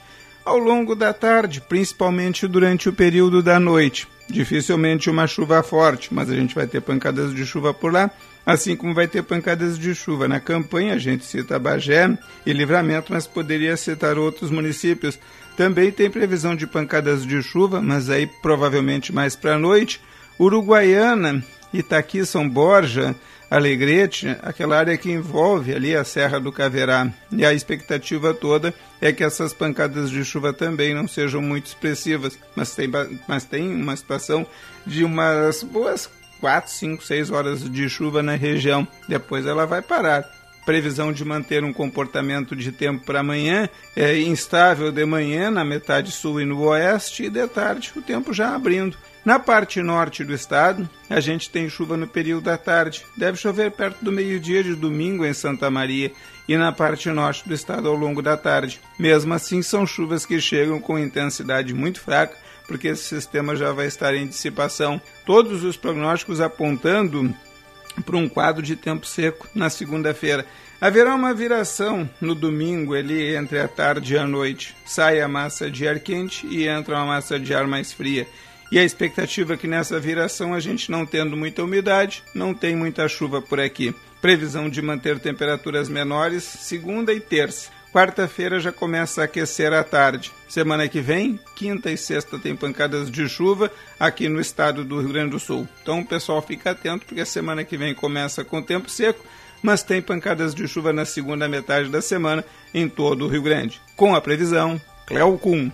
ao longo da tarde, principalmente durante o período da noite. Dificilmente uma chuva forte, mas a gente vai ter pancadas de chuva por lá, assim como vai ter pancadas de chuva na campanha. A gente cita Bagé e Livramento, mas poderia citar outros municípios. Também tem previsão de pancadas de chuva, mas aí provavelmente mais para a noite. Uruguaiana, Itaqui, São Borja, Alegrete, aquela área que envolve ali a Serra do Caverá. E a expectativa toda é que essas pancadas de chuva também não sejam muito expressivas, mas tem, mas tem uma situação de umas boas quatro, cinco, seis horas de chuva na região. Depois ela vai parar. Previsão de manter um comportamento de tempo para amanhã é instável de manhã na metade sul e no oeste, e de tarde o tempo já abrindo. Na parte norte do estado, a gente tem chuva no período da tarde. Deve chover perto do meio-dia de domingo em Santa Maria e na parte norte do estado ao longo da tarde. Mesmo assim, são chuvas que chegam com intensidade muito fraca, porque esse sistema já vai estar em dissipação. Todos os prognósticos apontando para um quadro de tempo seco na segunda-feira. Haverá uma viração no domingo, ali entre a tarde e a noite. Sai a massa de ar quente e entra uma massa de ar mais fria. E a expectativa é que nessa viração, a gente não tendo muita umidade, não tem muita chuva por aqui. Previsão de manter temperaturas menores segunda e terça. Quarta-feira já começa a aquecer à tarde. Semana que vem, quinta e sexta, tem pancadas de chuva aqui no estado do Rio Grande do Sul. Então o pessoal fica atento, porque a semana que vem começa com tempo seco, mas tem pancadas de chuva na segunda metade da semana em todo o Rio Grande. Com a previsão, Cleo Kuhn.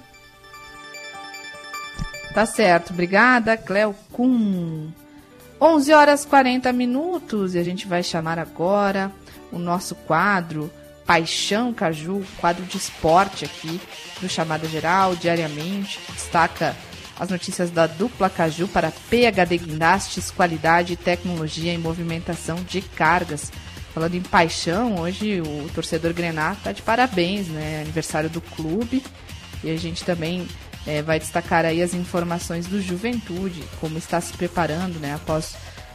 Tá certo, obrigada, Cleo Kuhn. onze horas e quarenta minutos e a gente vai chamar agora o nosso quadro Paixão Caju, quadro de esporte aqui do Chamada Geral, diariamente, que destaca as notícias da dupla Caju para P H D Guindastes, qualidade, tecnologia e movimentação de cargas. Falando em paixão, hoje o torcedor Grená está de parabéns, né? Aniversário do clube. E a gente também é, vai destacar aí as informações do Juventude, como está se preparando, né? Após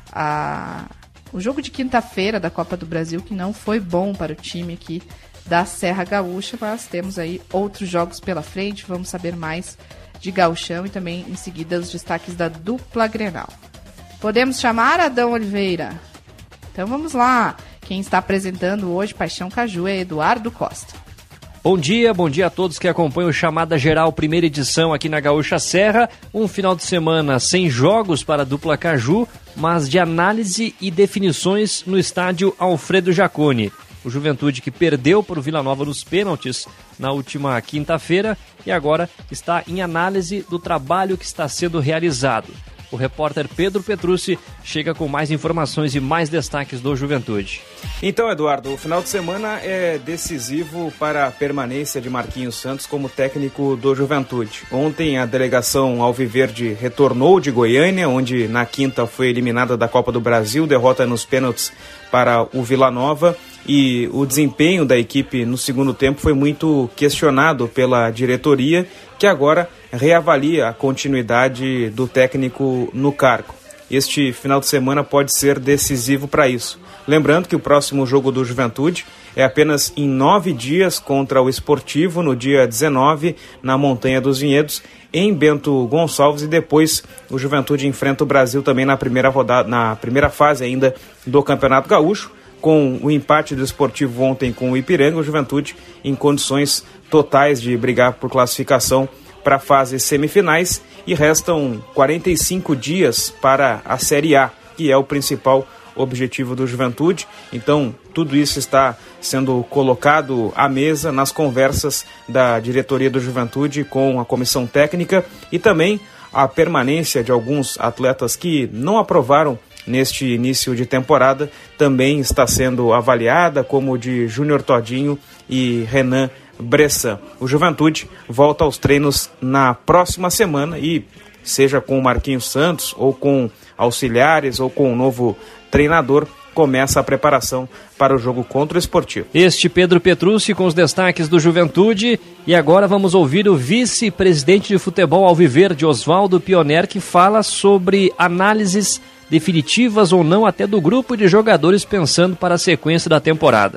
a... o jogo de quinta-feira da Copa do Brasil, que não foi bom para o time aqui da Serra Gaúcha, mas temos aí outros jogos pela frente. Vamos saber mais de Gauchão e também em seguida os destaques da dupla Grenal. Podemos chamar Adão Oliveira? Então vamos lá. Quem está apresentando hoje Paixão Caju é Eduardo Costa. Bom dia, bom dia a todos que acompanham o Chamada Geral, primeira edição aqui na Gaúcha Serra. Um final de semana sem jogos para a dupla Caju, mas de análise e definições no estádio Alfredo Jaconi. O Juventude que perdeu para o Vila Nova nos pênaltis na última quinta-feira e agora está em análise do trabalho que está sendo realizado. O repórter Pedro Petrucci chega com mais informações e mais destaques do Juventude. Então, Eduardo, o final de semana é decisivo para a permanência de Marquinhos Santos como técnico do Juventude. Ontem a delegação alviverde retornou de Goiânia, onde na quinta foi eliminada da Copa do Brasil, derrota nos pênaltis para o Vila Nova, e o desempenho da equipe no segundo tempo foi muito questionado pela diretoria, que agora reavalia a continuidade do técnico no cargo. Este final de semana pode ser decisivo para isso. Lembrando que o próximo jogo do Juventude é apenas em nove dias contra o Esportivo, no dia dezenove, na Montanha dos Vinhedos, em Bento Gonçalves, e depois o Juventude enfrenta o Brasil também na primeira rodada, na primeira fase ainda do Campeonato Gaúcho. Com o empate do Esportivo ontem com o Ipiranga, o Juventude em condições totais de brigar por classificação para fases semifinais, e restam quarenta e cinco dias para a Série A, que é o principal objetivo do Juventude. Então, tudo isso está sendo colocado à mesa nas conversas da diretoria do Juventude com a comissão técnica, e também a permanência de alguns atletas que não aprovaram neste início de temporada também está sendo avaliada, como o de Júnior Todinho e Renan Bressan. O Juventude volta aos treinos na próxima semana, e seja com o Marquinhos Santos, ou com auxiliares, ou com o novo treinador, começa a preparação para o jogo contra o Esportivo. Este Pedro Petrucci com os destaques do Juventude. E agora vamos ouvir o vice-presidente de futebol alviverde, Oswaldo Pioner, que fala sobre análises definitivas ou não até do grupo de jogadores pensando para a sequência da temporada.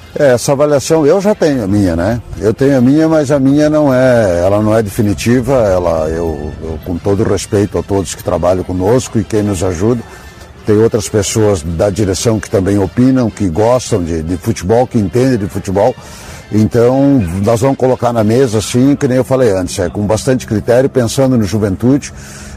É, essa avaliação eu já tenho a minha, né? Eu tenho a minha, mas a minha não é, ela não é definitiva. Ela, eu, eu com todo respeito a todos que trabalham conosco e quem nos ajuda, tem outras pessoas da direção que também opinam, que gostam de, de futebol, que entendem de futebol. Então, nós vamos colocar na mesa, assim, que nem eu falei antes, é com bastante critério, pensando no Juventude,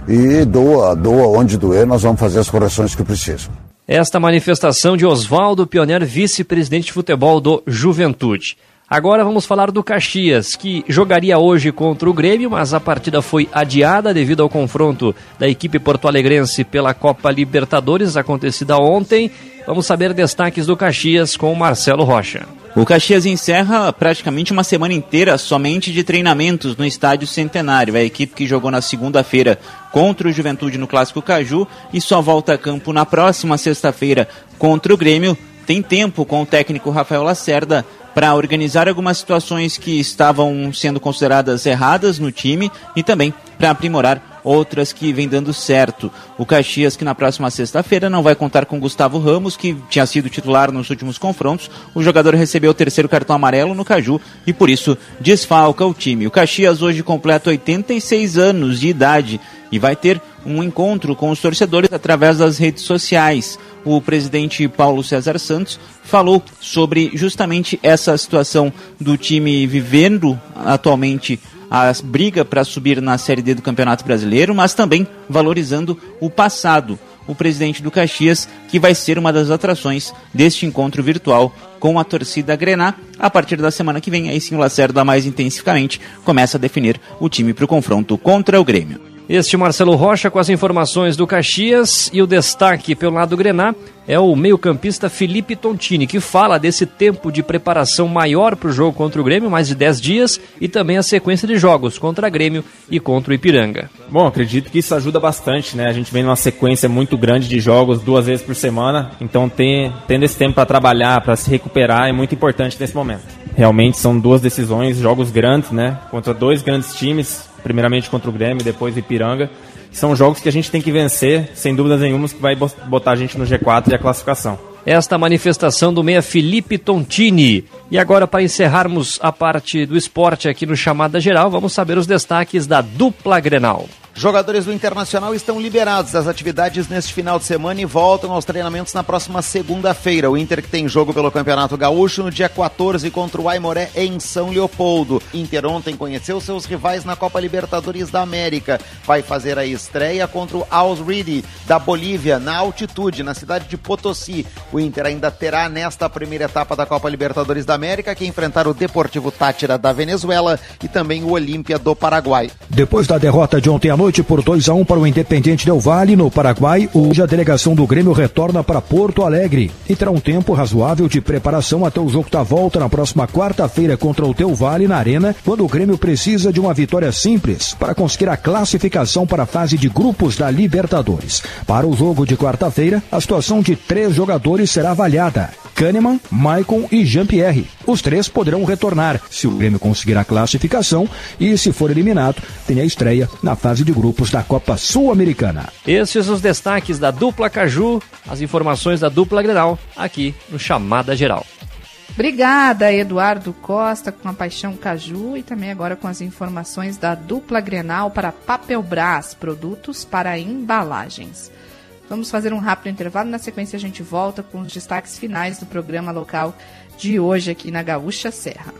e doa, doa onde doer, nós vamos fazer as correções que precisam. Esta manifestação de Oswaldo Pioner, vice-presidente de futebol do Juventude. Agora vamos falar do Caxias, que jogaria hoje contra o Grêmio, mas a partida foi adiada devido ao confronto da equipe porto-alegrense pela Copa Libertadores, acontecida ontem. Vamos saber destaques do Caxias com o Marcelo Rocha. O Caxias encerra praticamente uma semana inteira somente de treinamentos no Estádio Centenário. A equipe que jogou na segunda-feira contra o Juventude no Clássico Caju e só volta a campo na próxima sexta-feira contra o Grêmio. Tem tempo com o técnico Rafael Lacerda para organizar algumas situações que estavam sendo consideradas erradas no time e também para aprimorar outras que vêm dando certo. O Caxias, que na próxima sexta-feira não vai contar com Gustavo Ramos, que tinha sido titular nos últimos confrontos. O jogador recebeu o terceiro cartão amarelo no Caju e por isso desfalca o time. O Caxias hoje completa oitenta e seis anos de idade e vai ter um encontro com os torcedores através das redes sociais. O presidente Paulo César Santos falou sobre justamente essa situação do time vivendo atualmente a briga para subir na Série D do Campeonato Brasileiro, mas também valorizando o passado. O presidente do Caxias, que vai ser uma das atrações deste encontro virtual com a torcida grená. A partir da semana que vem, aí sim o Lacerda mais intensivamente começa a definir o time para o confronto contra o Grêmio. Este Marcelo Rocha com as informações do Caxias, e o destaque pelo lado grená é o meio-campista Felipe Tontini, que fala desse tempo de preparação maior para o jogo contra o Grêmio, mais de dez dias, e também a sequência de jogos contra o Grêmio e contra o Ipiranga. Bom, acredito que isso ajuda bastante, né? A gente vem numa sequência muito grande de jogos, duas vezes por semana, então ter, tendo esse tempo para trabalhar, para se recuperar, é muito importante nesse momento. Realmente são duas decisões, jogos grandes, né? Contra dois grandes times, primeiramente contra o Grêmio, depois o Ipiranga. São jogos que a gente tem que vencer, sem dúvidas nenhuma, que vai botar a gente no G quatro e a classificação. Esta manifestação do meia Felipe Tontini. E agora, para encerrarmos a parte do esporte aqui no Chamada Geral, vamos saber os destaques da dupla Grenal. Jogadores do Internacional estão liberados das atividades neste final de semana e voltam aos treinamentos na próxima segunda-feira. O Inter, que tem jogo pelo Campeonato Gaúcho no dia quatorze contra o Aimoré em São Leopoldo. Inter ontem conheceu seus rivais na Copa Libertadores da América. Vai fazer a estreia contra o Always Ready da Bolívia, na altitude, na cidade de Potosí. O Inter ainda terá nesta primeira etapa da Copa Libertadores da América que enfrentar o Deportivo Táchira da Venezuela e também o Olímpia do Paraguai. Depois da derrota de ontem à noite por dois a um para o Independiente Del Valle, no Paraguai, hoje a delegação do Grêmio retorna para Porto Alegre e terá um tempo razoável de preparação até o jogo da volta na próxima quarta-feira contra o Del Valle na Arena, quando o Grêmio precisa de uma vitória simples para conseguir a classificação para a fase de grupos da Libertadores. Para o jogo de quarta-feira, a situação de três jogadores será avaliada: Kahneman, Maicon e Jean-Pierre. Os três poderão retornar se o Grêmio conseguir a classificação e, se for eliminado, tem a estreia na fase de grupos da Copa Sul-Americana. Esses os destaques da dupla Caju, as informações da dupla Grenal, aqui no Chamada Geral. Obrigada, Eduardo Costa, com a Paixão Caju, e também agora com as informações da dupla Grenal para Papelbras, produtos para embalagens. Vamos fazer um rápido intervalo, na sequência a gente volta com os destaques finais do programa local de hoje aqui na Gaúcha Serra.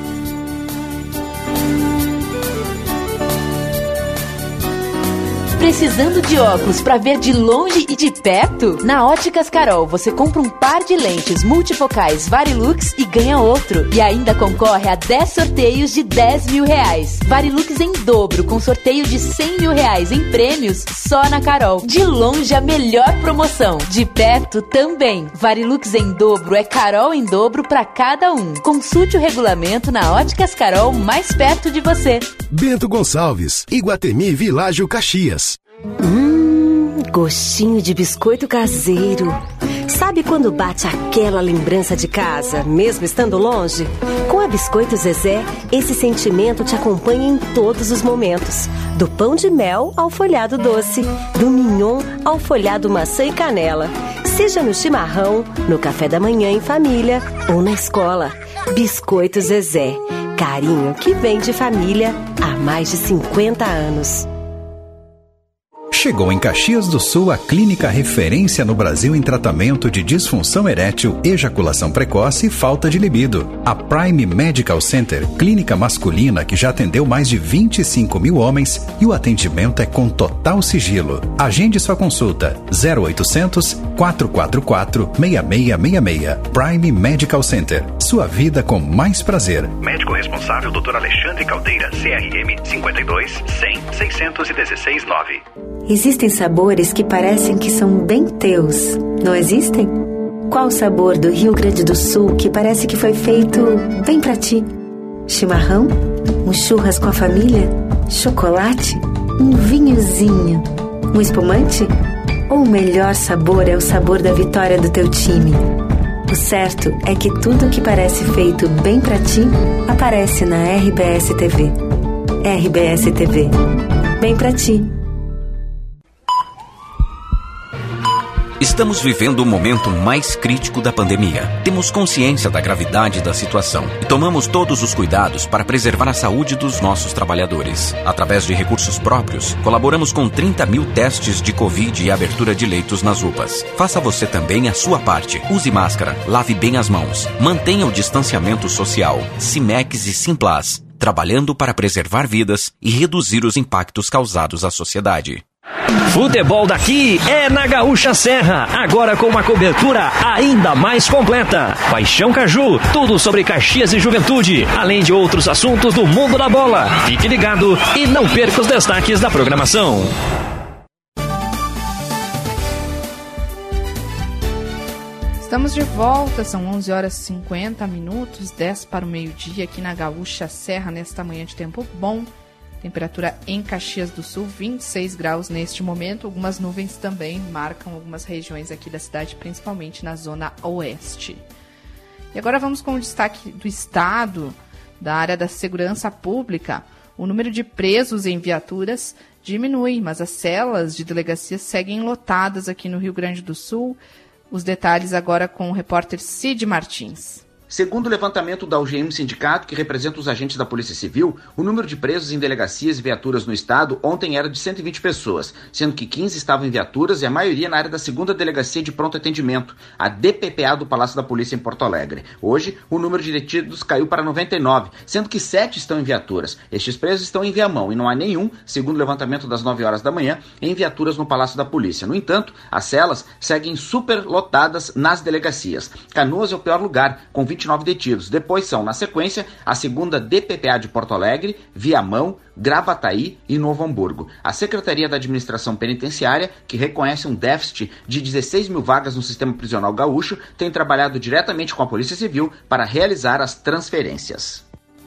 Precisando de óculos para ver de longe e de perto? Na Óticas Carol, você compra um par de lentes multifocais Varilux e ganha outro. E ainda concorre a dez sorteios de dez mil reais. Varilux em dobro, com sorteio de cem mil reais em prêmios, só na Carol. De longe, a melhor promoção. De perto, também. Varilux em dobro é Carol em dobro para cada um. Consulte o regulamento na Óticas Carol, mais perto de você. Bento Gonçalves, Iguatemi Világio Caxias. Hum, gostinho de biscoito caseiro. Sabe quando bate aquela lembrança de casa, mesmo estando longe? Com a Biscoito Zezé, esse sentimento te acompanha em todos os momentos. Do pão de mel ao folhado doce, do mignon ao folhado maçã e canela. Seja no chimarrão, no café da manhã em família ou na escola. Biscoito Zezé. Carinho que vem de família há mais de cinquenta anos. Chegou em Caxias do Sul a clínica referência no Brasil em tratamento de disfunção erétil, ejaculação precoce e falta de libido. A Prime Medical Center, clínica masculina que já atendeu mais de vinte e cinco mil homens e o atendimento é com total sigilo. Agende sua consulta zero oitocentos, quatro quatro quatro, seis seis seis seis. Prime Medical Center, sua vida com mais prazer. Médico responsável doutor Alexandre Caldeira, C R M cinquenta e dois, cem, seiscentos e dezesseis, nove. Existem sabores que parecem que são bem teus, não existem? Qual o sabor do Rio Grande do Sul que parece que foi feito bem pra ti? Chimarrão? Um churras com a família? Chocolate? Um vinhozinho? Um espumante? Ou o melhor sabor é o sabor da vitória do teu time? O certo é que tudo que parece feito bem pra ti aparece na R B S T V. R B S T V. Bem pra ti. Estamos vivendo o momento mais crítico da pandemia. Temos consciência da gravidade da situação e tomamos todos os cuidados para preservar a saúde dos nossos trabalhadores. Através de recursos próprios, colaboramos com trinta mil testes de Covid e abertura de leitos nas U P As. Faça você também a sua parte. Use máscara, lave bem as mãos, mantenha o distanciamento social. Cimex e Simplas, trabalhando para preservar vidas e reduzir os impactos causados à sociedade. Futebol daqui é na Gaúcha Serra, agora com uma cobertura ainda mais completa. Paixão Caju, tudo sobre Caxias e juventude, além de outros assuntos do mundo da bola. Fique ligado e não perca os destaques da programação. Estamos de volta, são onze horas e cinquenta minutos, dez para o meio-dia aqui na Gaúcha Serra, nesta manhã de tempo bom. Temperatura em Caxias do Sul, vinte e seis graus neste momento. Algumas nuvens também marcam algumas regiões aqui da cidade, principalmente na zona oeste. E agora vamos com o destaque do Estado, da área da segurança pública. O número de presos em viaturas diminui, mas as celas de delegacia seguem lotadas aqui no Rio Grande do Sul. Os detalhes agora com o repórter Cid Martins. Segundo o levantamento da U G M Sindicato, que representa os agentes da Polícia Civil, o número de presos em delegacias e viaturas no estado ontem era de cento e vinte pessoas, sendo que quinze estavam em viaturas e a maioria na área da segunda Delegacia de Pronto Atendimento, a D P P A do Palácio da Polícia em Porto Alegre. Hoje, o número de detidos caiu para noventa e nove, sendo que sete estão em viaturas. Estes presos estão em viamão e não há nenhum, segundo o levantamento das nove horas da manhã, em viaturas no Palácio da Polícia. No entanto, as celas seguem superlotadas nas delegacias. Canoas é o pior lugar, com vinte e nove detidos. Depois são, na sequência, a segunda D P P A de Porto Alegre, Viamão, Gravataí e Novo Hamburgo. A Secretaria da Administração Penitenciária, que reconhece um déficit de dezesseis mil vagas no sistema prisional gaúcho, tem trabalhado diretamente com a Polícia Civil para realizar as transferências.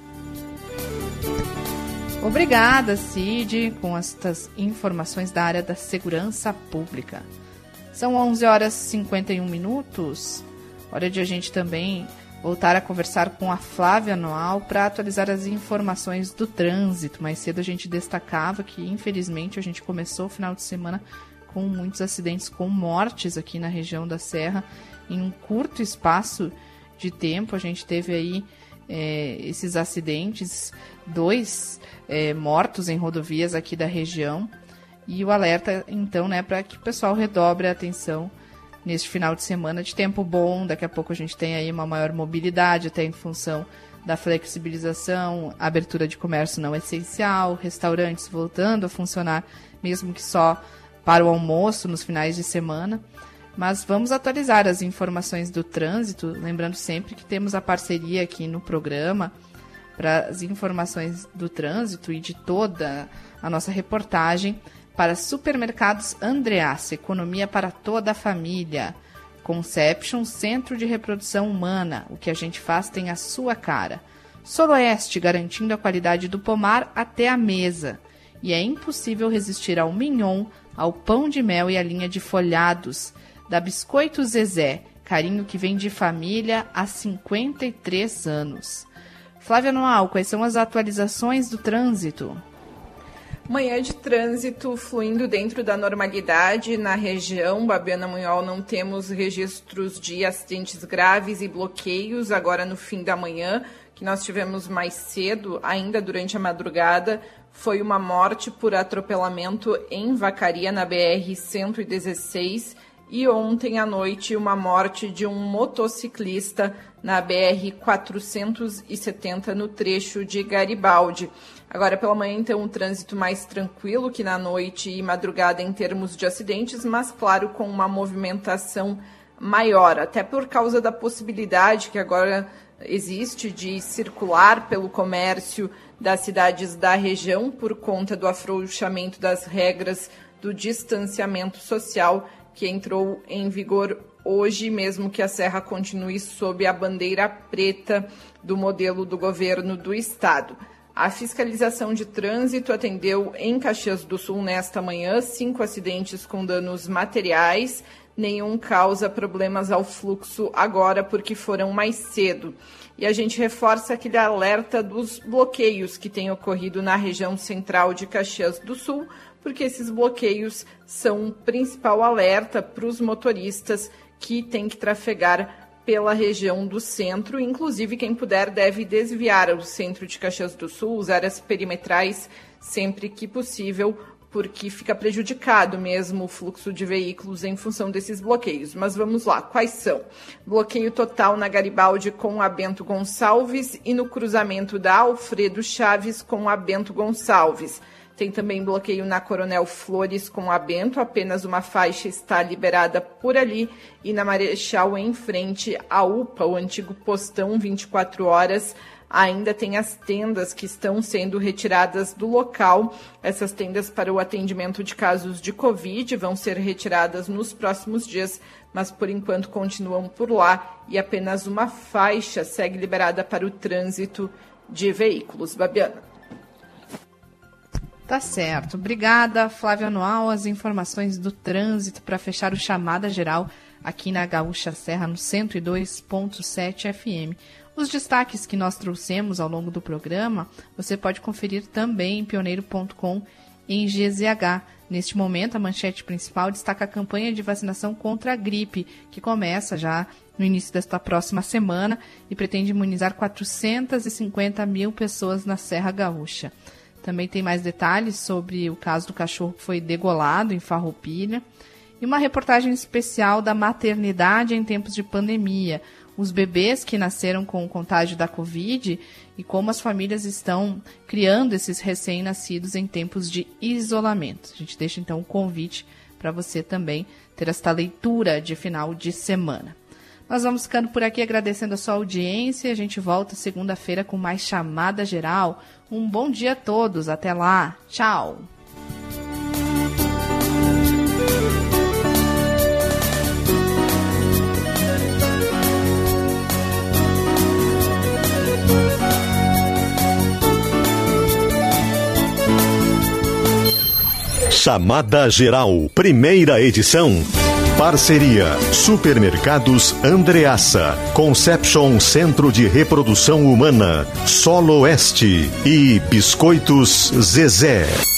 Obrigada, Cid, com estas informações da área da segurança pública. São onze horas e cinquenta e um minutos. Hora de a gente também voltar a conversar com a Flávia Noal para atualizar as informações do trânsito. Mais cedo a gente destacava que, infelizmente, a gente começou o final de semana com muitos acidentes com mortes aqui na região da Serra. Em um curto espaço de tempo, a gente teve aí é, esses acidentes, dois é, mortos em rodovias aqui da região. E o alerta, então, né, para que o pessoal redobre a atenção neste final de semana de tempo bom. Daqui a pouco a gente tem aí uma maior mobilidade, até em função da flexibilização, abertura de comércio não essencial, restaurantes voltando a funcionar, mesmo que só para o almoço nos finais de semana. Mas vamos atualizar as informações do trânsito, lembrando sempre que temos a parceria aqui no programa para as informações do trânsito e de toda a nossa reportagem para Supermercados Andreaça, economia para toda a família. Conception, Centro de Reprodução Humana, o que a gente faz tem a sua cara. Soloeste, garantindo a qualidade do pomar até a mesa. E é impossível resistir ao mignon, ao pão de mel e à linha de folhados. Da Biscoito Zezé, carinho que vem de família há cinquenta e três anos. Flávia Noal, quais são as atualizações do trânsito? Manhã de trânsito fluindo dentro da normalidade na região. Babiana Munhol, não temos registros de acidentes graves e bloqueios agora no fim da manhã, que nós tivemos mais cedo, ainda durante a madrugada, foi uma morte por atropelamento em Vacaria, na B R cento e dezesseis, e ontem à noite uma morte de um motociclista na B R quatrocentos e setenta, no trecho de Garibaldi. Agora pela manhã, então, um trânsito mais tranquilo que na noite e madrugada em termos de acidentes, mas, claro, com uma movimentação maior, até por causa da possibilidade que agora existe de circular pelo comércio das cidades da região por conta do afrouxamento das regras do distanciamento social que entrou em vigor hoje, mesmo que a Serra continue sob a bandeira preta do modelo do governo do estado. A fiscalização de trânsito atendeu em Caxias do Sul nesta manhã cinco acidentes com danos materiais. Nenhum causa problemas ao fluxo agora, porque foram mais cedo. E a gente reforça aquele alerta dos bloqueios que têm ocorrido na região central de Caxias do Sul, porque esses bloqueios são um principal alerta para os motoristas que têm que trafegar pela região do centro. Inclusive, quem puder deve desviar ao centro de Caxias do Sul, usar as perimetrais sempre que possível, porque fica prejudicado mesmo o fluxo de veículos em função desses bloqueios. Mas vamos lá, quais são? Bloqueio total na Garibaldi com a Bento Gonçalves e no cruzamento da Alfredo Chaves com a Bento Gonçalves. Tem também bloqueio na Coronel Flores com a Bento, apenas uma faixa está liberada por ali, e na Marechal, em frente à U P A, o antigo postão vinte e quatro horas, ainda tem as tendas que estão sendo retiradas do local. Essas tendas para o atendimento de casos de Covid vão ser retiradas nos próximos dias, mas por enquanto continuam por lá e apenas uma faixa segue liberada para o trânsito de veículos. Babiana. Tá certo. Obrigada, Flávia Anual, as informações do trânsito para fechar o Chamada Geral aqui na Gaúcha Serra, no cento e dois ponto sete F M. Os destaques que nós trouxemos ao longo do programa, você pode conferir também em pioneiro ponto com em G Z H. Neste momento, a manchete principal destaca a campanha de vacinação contra a gripe, que começa já no início desta próxima semana e pretende imunizar quatrocentas e cinquenta mil pessoas na Serra Gaúcha. Também tem mais detalhes sobre o caso do cachorro que foi degolado em Farroupilha. E uma reportagem especial da maternidade em tempos de pandemia. Os bebês que nasceram com o contágio da Covid e como as famílias estão criando esses recém-nascidos em tempos de isolamento. A gente deixa então o convite para você também ter esta leitura de final de semana. Nós vamos ficando por aqui agradecendo a sua audiência. A gente volta segunda-feira com mais Chamada Geral. Um bom dia a todos. Até lá. Tchau. Chamada Geral, primeira edição. Parceria Supermercados Andreassa, Conception Centro de Reprodução Humana, Solo Oeste e Biscoitos Zezé.